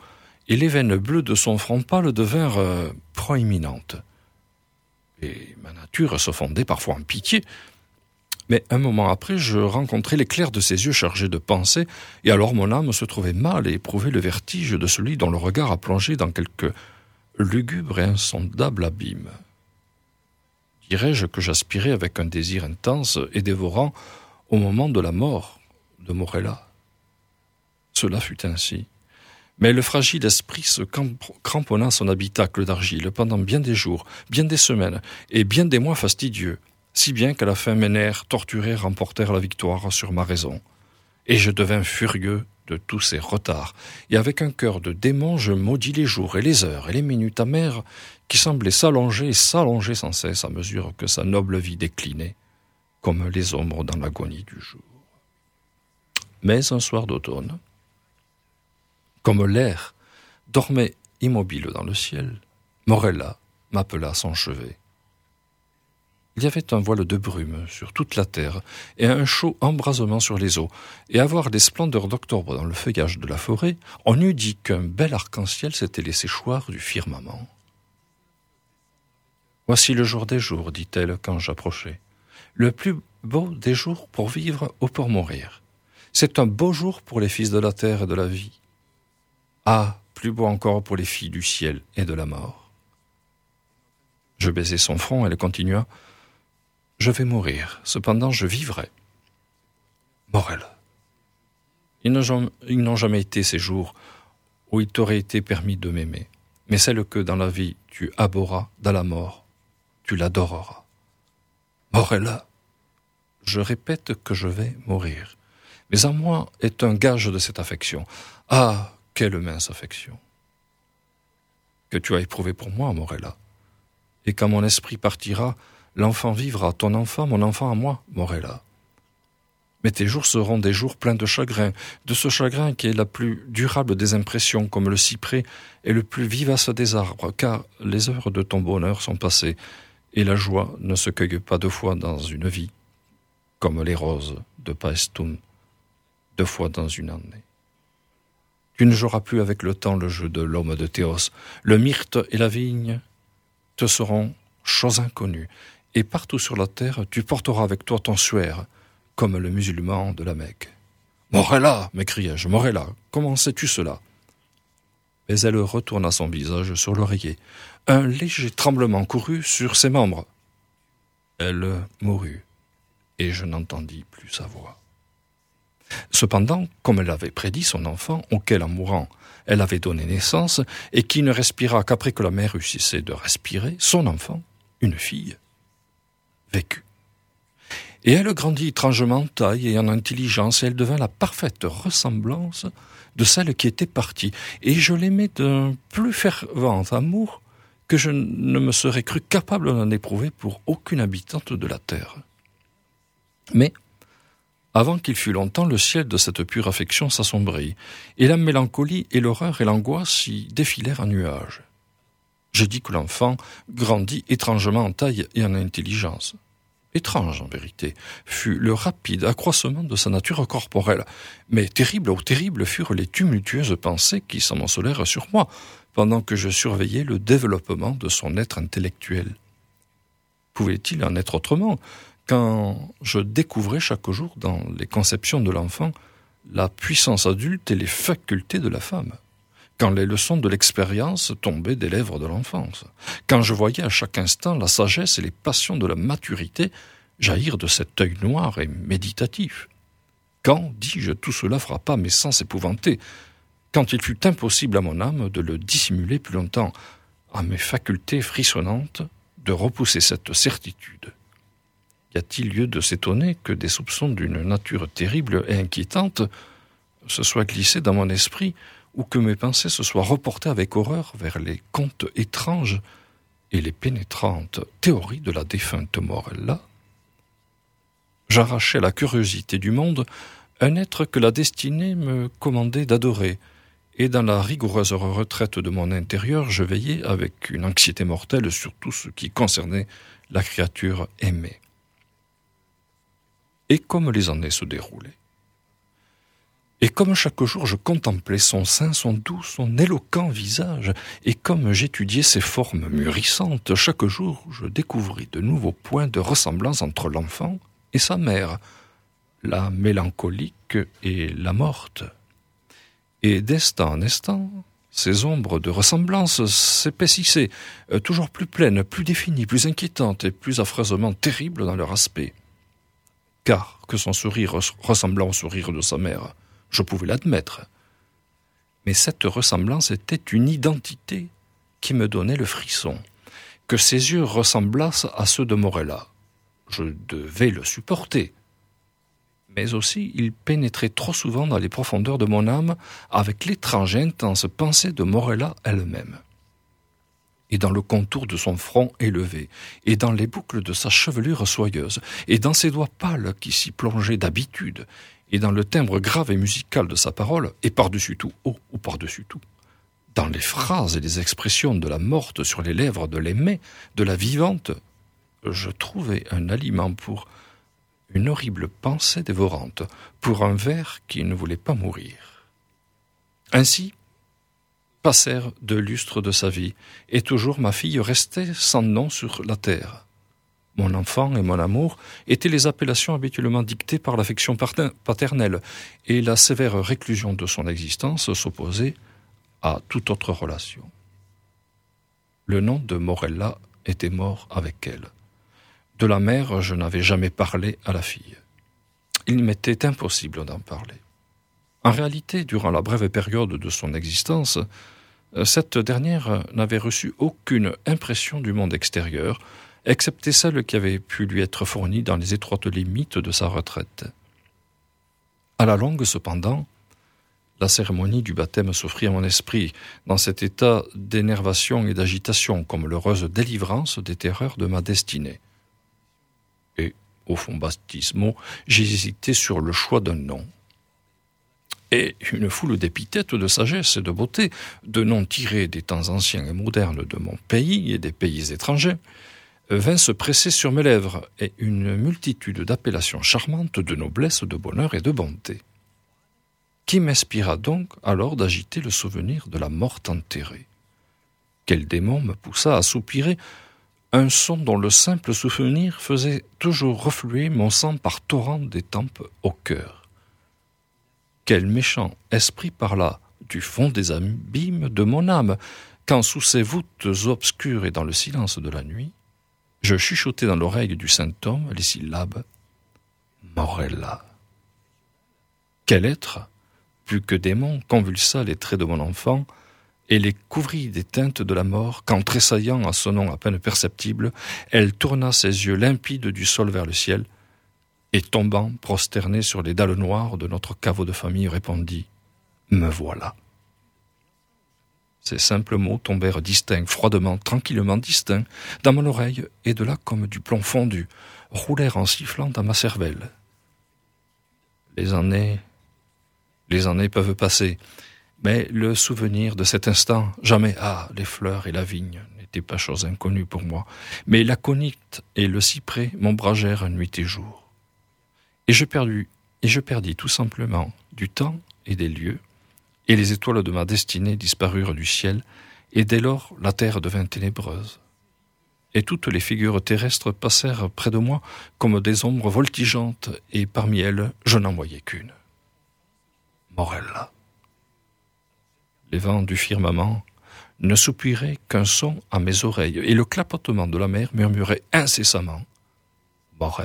et les veines bleues de son front pâle devinrent proéminentes. Et ma nature se fondait parfois en pitié. Mais un moment après, je rencontrai l'éclair de ses yeux chargés de pensées, et alors mon âme se trouvait mal et éprouvait le vertige de celui dont le regard a plongé dans quelque lugubre et insondable abîme. Dirais-je que j'aspirais avec un désir intense et dévorant au moment de la mort de Morella. Cela fut ainsi. Mais le fragile esprit se cramponna à son habitacle d'argile pendant bien des jours, bien des semaines et bien des mois fastidieux, si bien qu'à la fin mes nerfs torturés remportèrent la victoire sur ma raison. Et je devins furieux de tous ces retards, et avec un cœur de démon je maudis les jours et les heures et les minutes amères qui semblaient s'allonger et s'allonger sans cesse à mesure que sa noble vie déclinait, comme les ombres dans l'agonie du jour. Mais un soir d'automne, comme l'air dormait immobile dans le ciel, Morella m'appela à son chevet. Il y avait un voile de brume sur toute la terre et un chaud embrasement sur les eaux, et à voir les splendeurs d'octobre dans le feuillage de la forêt, on eût dit qu'un bel arc-en-ciel s'était laissé choir du firmament. « Voici le jour des jours, dit-elle quand j'approchai. Le plus beau des jours pour vivre ou pour mourir. C'est un beau jour pour les fils de la terre et de la vie. Ah, plus beau encore pour les filles du ciel et de la mort. » Je baisai son front, elle continua. « Je vais mourir, cependant je vivrai. » Morella. Ils n'ont jamais été ces jours où il t'aurait été permis de m'aimer, mais celle que dans la vie tu abhorras, dans la mort, tu l'adoreras. Morella, je répète que je vais mourir, mais en moi est un gage de cette affection. Ah, quelle mince affection que tu as éprouvée pour moi, Morella. Et quand mon esprit partira, l'enfant vivra, ton enfant, mon enfant à moi, Morella. Mais tes jours seront des jours pleins de chagrin, de ce chagrin qui est la plus durable des impressions, comme le cyprès est le plus vivace des arbres, car les heures de ton bonheur sont passées, et la joie ne se cueille pas deux fois dans une vie, comme les roses de Paestum, deux fois dans une année. Tu ne joueras plus avec le temps le jeu de l'homme de Théos. Le myrte et la vigne te seront choses inconnues, et partout sur la terre, tu porteras avec toi ton suaire, comme le musulman de la Mecque. « Morella !» m'écriai-je, « Morella, comment sais-tu cela ?» Mais elle retourna son visage sur l'oreiller. Un léger tremblement courut sur ses membres. Elle mourut, et je n'entendis plus sa voix. Cependant, comme elle avait prédit, son enfant, auquel en mourant elle avait donné naissance, et qui ne respira qu'après que la mère eut cessé de respirer, son enfant, une fille, vécut. Et elle grandit étrangement en taille et en intelligence, et elle devint la parfaite ressemblance de celle qui était partie. Et je l'aimais d'un plus fervent amour que je ne me serais cru capable d'en éprouver pour aucune habitante de la terre. Mais, avant qu'il fût longtemps, le ciel de cette pure affection s'assombrit, et la mélancolie et l'horreur et l'angoisse y défilèrent en nuages. J'ai dit que l'enfant grandit étrangement en taille et en intelligence. Étrange, en vérité, fut le rapide accroissement de sa nature corporelle, mais terribles furent les tumultueuses pensées qui s'amoncelèrent sur moi, pendant que je surveillais le développement de son être intellectuel. Pouvait-il en être autrement, quand je découvrais chaque jour dans les conceptions de l'enfant la puissance adulte et les facultés de la femme, quand les leçons de l'expérience tombaient des lèvres de l'enfance, quand je voyais à chaque instant la sagesse et les passions de la maturité jaillir de cet œil noir et méditatif. Quand, dis-je, tout cela frappa mes sens épouvantés, quand il fut impossible à mon âme de le dissimuler plus longtemps, à mes facultés frissonnantes de repousser cette certitude. Y a-t-il lieu de s'étonner que des soupçons d'une nature terrible et inquiétante se soient glissés dans mon esprit, ou que mes pensées se soient reportées avec horreur vers les contes étranges et les pénétrantes théories de la défunte Morella? J'arrachais à la curiosité du monde un être que la destinée me commandait d'adorer, et dans la rigoureuse retraite de mon intérieur, je veillais avec une anxiété mortelle sur tout ce qui concernait la créature aimée. Et comme les années se déroulaient, Et comme chaque jour je contemplais son sein, son doux, son éloquent visage, et comme j'étudiais ses formes mûrissantes, chaque jour je découvris de nouveaux points de ressemblance entre l'enfant et sa mère, la mélancolique et la morte. Et d'instant en instant, ces ombres de ressemblance s'épaississaient, toujours plus pleines, plus définies, plus inquiétantes et plus affreusement terribles dans leur aspect. Car que son sourire ressemblant au sourire de sa mère, je pouvais l'admettre. Mais cette ressemblance était une identité qui me donnait le frisson. Que ses yeux ressemblassent à ceux de Morella, je devais le supporter. Mais aussi, il pénétrait trop souvent dans les profondeurs de mon âme avec l'étrange et intense pensée de Morella elle-même. Et dans le contour de son front élevé, et dans les boucles de sa chevelure soyeuse, et dans ses doigts pâles qui s'y plongeaient d'habitude, et dans le timbre grave et musical de sa parole, et par-dessus tout, ou par-dessus tout, dans les phrases et les expressions de la morte sur les lèvres de l'aimée, de la vivante, je trouvais un aliment pour une horrible pensée dévorante, pour un ver qui ne voulait pas mourir. Ainsi passèrent 2 lustres de sa vie, et toujours ma fille restait sans nom sur la terre. Mon enfant et mon amour étaient les appellations habituellement dictées par l'affection paternelle, et la sévère réclusion de son existence s'opposait à toute autre relation. Le nom de Morella était mort avec elle. De la mère, je n'avais jamais parlé à la fille. Il m'était impossible d'en parler. En réalité, durant la brève période de son existence, cette dernière n'avait reçu aucune impression du monde extérieur, excepté celle qui avait pu lui être fournie dans les étroites limites de sa retraite. À la longue, cependant, la cérémonie du baptême s'offrit à mon esprit, dans cet état d'énervation et d'agitation, comme l'heureuse délivrance des terreurs de ma destinée. Et, au fond baptismaux, j'hésitais sur le choix d'un nom. Et une foule d'épithètes de sagesse et de beauté, de noms tirés des temps anciens et modernes de mon pays et des pays étrangers, vint se presser sur mes lèvres, et une multitude d'appellations charmantes de noblesse, de bonheur et de bonté, qui m'inspira donc alors d'agiter le souvenir de la morte enterrée. Quel démon me poussa à soupirer un son dont le simple souvenir faisait toujours refluer mon sang par torrent des tempes au cœur. Quel méchant esprit parla du fond des abîmes de mon âme, quand sous ces voûtes obscures et dans le silence de la nuit, je chuchotai dans l'oreille du saint homme les syllabes « Morella ». Quel être, plus que démon, convulsa les traits de mon enfant et les couvrit des teintes de la mort, quand, tressaillant à son nom à peine perceptible, elle tourna ses yeux limpides du sol vers le ciel, et tombant, prosternée sur les dalles noires de notre caveau de famille, répondit « Me voilà ». Ces simples mots tombèrent distincts, froidement, tranquillement distincts, dans mon oreille, et de là, comme du plomb fondu, roulèrent en sifflant dans ma cervelle. Les années peuvent passer, mais le souvenir de cet instant, jamais, les fleurs et la vigne n'étaient pas chose inconnue pour moi, mais l'aconite et le cyprès m'ombragèrent nuit et jour. Et je perdis tout simplement du temps et des lieux, et les étoiles de ma destinée disparurent du ciel, et dès lors la terre devint ténébreuse. Et toutes les figures terrestres passèrent près de moi comme des ombres voltigeantes, et parmi elles, je n'en voyais qu'une. Morella. Les vents du firmament ne soupiraient qu'un son à mes oreilles, et le clapotement de la mer murmurait incessamment « Morella ».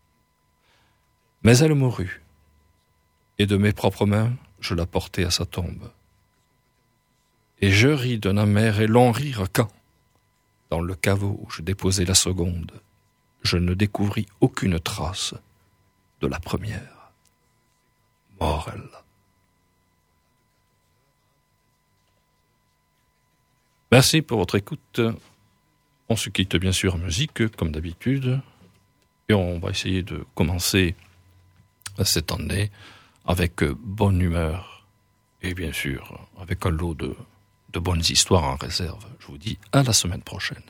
Mais elle mourut, et de mes propres mains, je la portai à sa tombe. Et je ris d'un amer et long rire quand, dans le caveau où je déposai la seconde, je ne découvris aucune trace de la première. Morella. Merci pour votre écoute. On se quitte bien sûr en musique, comme d'habitude, et on va essayer de commencer cette année avec bonne humeur et bien sûr avec un lot de bonnes histoires en réserve. Je vous dis à la semaine prochaine.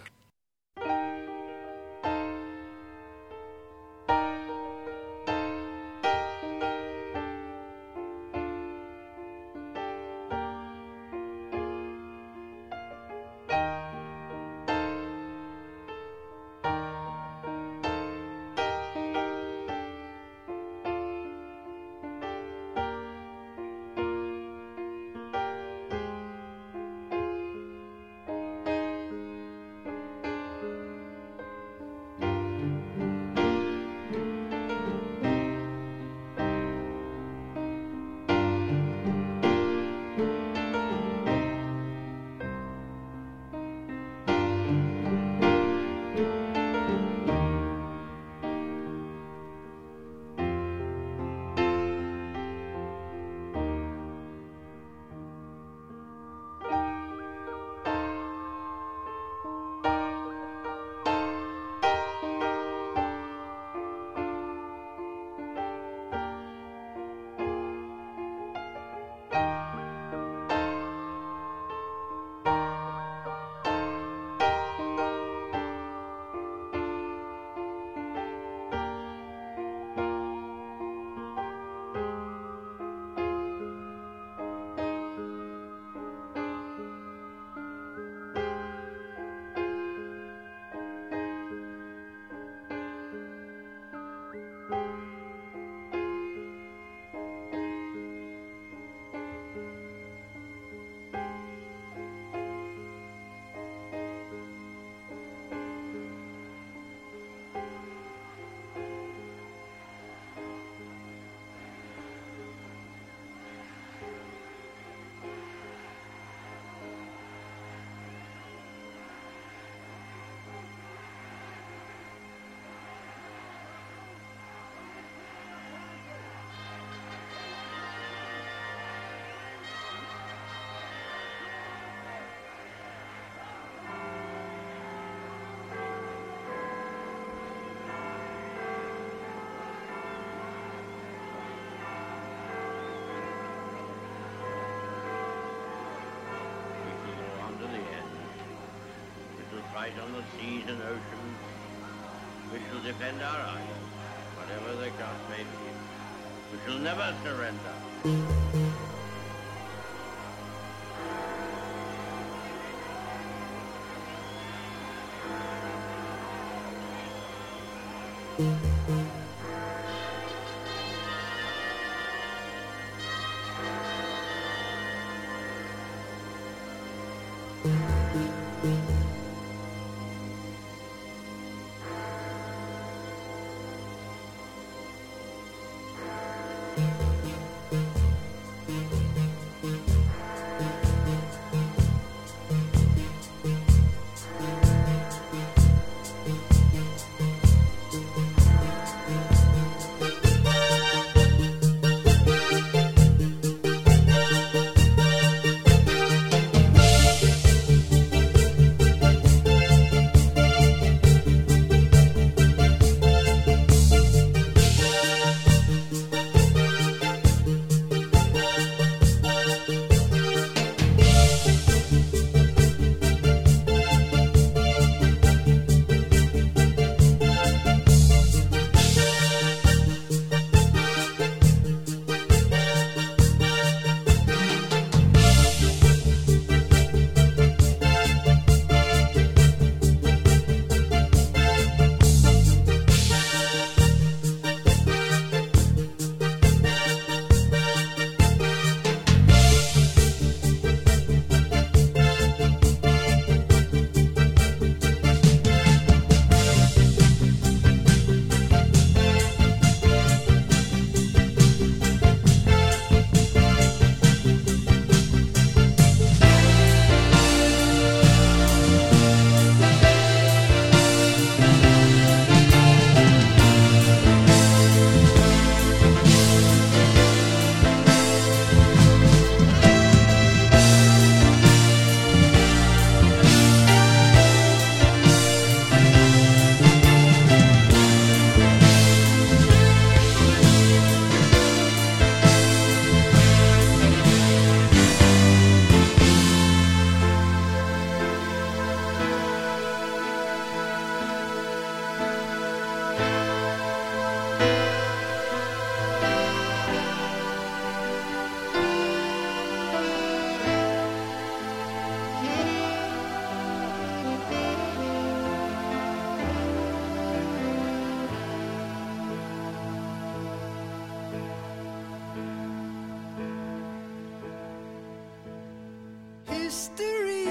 fight on the seas and oceans. We shall defend our island, whatever the cost may be. We shall never surrender. History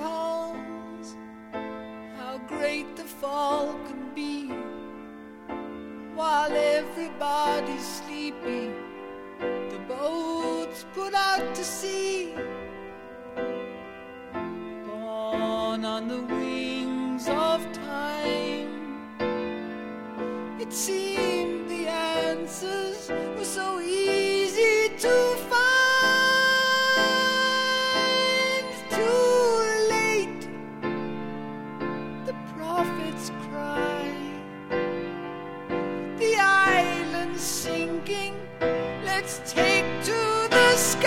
recalls how great the fall could be while everybody's sleeping. The boats put out to sea, borne on the wings of time. It seemed the answers were so easy to find. Sinking, let's take to the sky.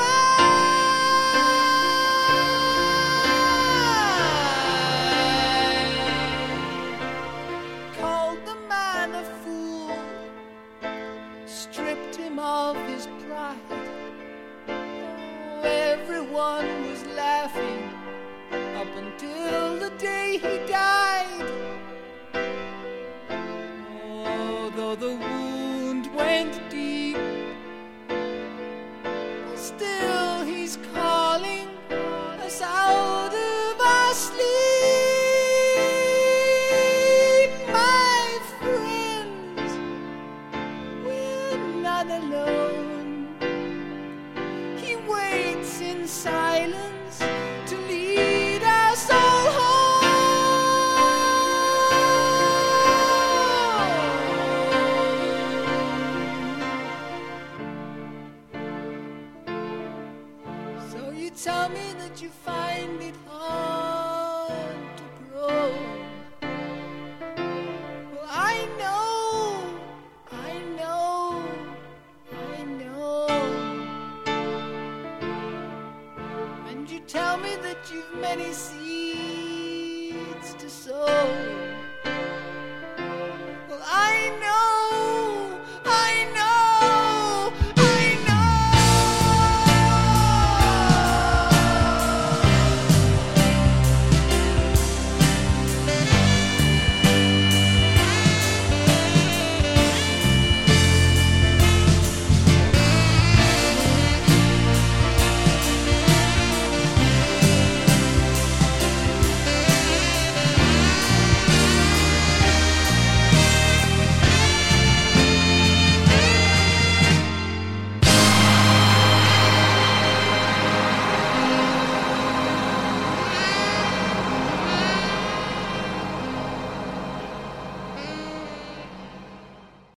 Called the man a fool, stripped him of his pride. Oh, everyone was laughing up until the day he died. Oh, though the went deep, still he's calling us out of our sleep. My friends, we're not alone. He waits in silence to lead us all home. Tell me that you find it hard to grow. Well, I know. And you tell me that you've many seeds hearts to soul.